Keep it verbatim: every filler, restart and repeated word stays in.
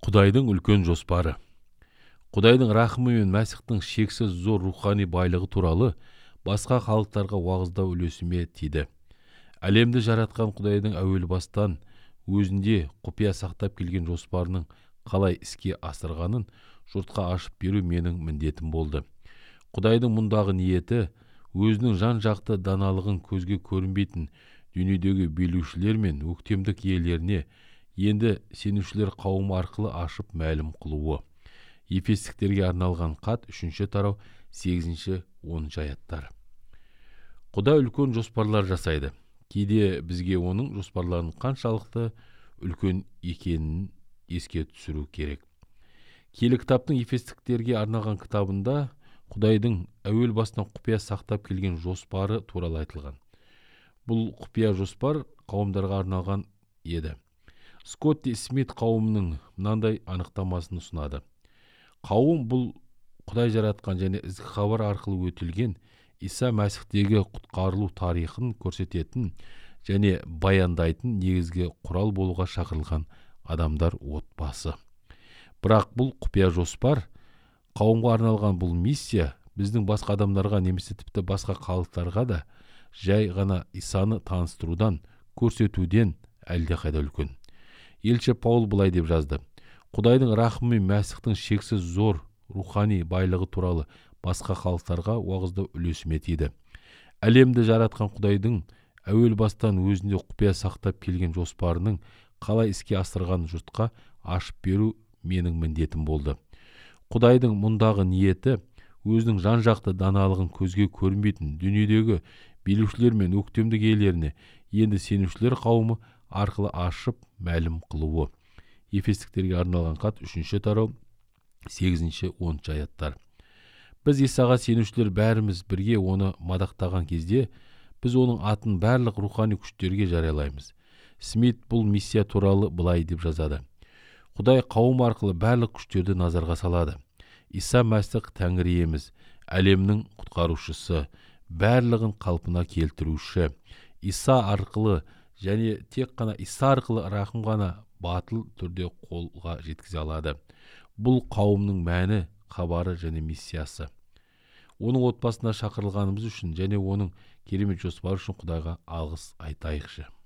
Құдайдың үлкен жоспары. Құдайдың рахымы мен Мәсіхтің шексіз зор рухани байлығы туралы басқа халықтарға уағыздау үлесіме тиді. Әлемді жаратқан Құдайдың әуел бастан өзінде құпия сақтап келген жоспарының қалай іске асырғанын жұртқа ашып беру менің міндетім болды. Құдайдың мұндағы ниеті өзінің жан-жақты даналығын көзге көрінбейтін дүниедегі билеушілер мен өктемдік иелеріне енді сенушілер қауымы арқылы ашып мәлім қылуы. Ефестіктерге арналған хат үшінші тарау сегізінші оныншы аяттар. Құдай үлкен жоспарлар жасайды. Кейде бізге оның жоспарларының қаншалықты үлкен екенін еске түсіру керек. Киелі кітаптың Ефестіктерге арналған кітабында Құдайдың әуел бастан құпия сақтап келген жоспары туралы айтылған. Бұл құпия жоспар қауымдарға арналған еді. Скотти Смит қауымның мынандай анықтамасын ұсынады. Қауым бұл Құдай жаратқан және ізгі хабар арқылы өтілген Иса Мәсіхтегі құтқарылу тарихын көрсететін және баяндайтын негізгі құрал болуға шақырылған адамдар отбасы. Бірақ бұл құпия жоспар, қауымға арналған бұл миссия біздің басқа адамдарға немесе тіпті басқа халықтарға да жай ғана Исаны таныстырудан, көрсетуден әлдеқайда үлкен. Елші Паул былай деп жазды: Құдайдың рахымы мен Мәсіхтің шексіз зор рухани байлығы туралы басқа халықтарға уағыздау үлесіме тиді. Әлемді жаратқан Құдайдың әуел бастан өзінде құпия сақтап келген жоспарының қалай іске асырғанын жұртқа ашып беру менің міндетім болды. Құдайдың мұндағы ниеті өзінің жан-жақты даналығын көзге көрінбейтін дүниедегі билеушілер мен өктемдік иелеріне енді сенушілер қауымы арқылы ашып мәлім қылуы. Ефестіктерге арналған хат үшінші тарау сегізінші оныншы аяттар. Біз Исаға сенушілер бәріміз бірге оны мадақтаған кезде біз оның атын барлық рухани күштерге жариялаймыз. Смит бұл миссия туралы былай деп жазады: Құдай қауым арқылы барлық күштерді назарға салады. Иса Мәсіх Тәңір иеміз, әлемнің құтқарушысы, барлығын қалпына келтіруші. Иса арқылы және тек қана Иса арқылы рахым ғана батыл түрде қолға жеткізе алады. Бұл қауымның мәні, хабары және миссиясы. Оның отбасына шақырылғанымыз үшін және оның керемет жоспары үшін Құдайға алғыс айтайықшы.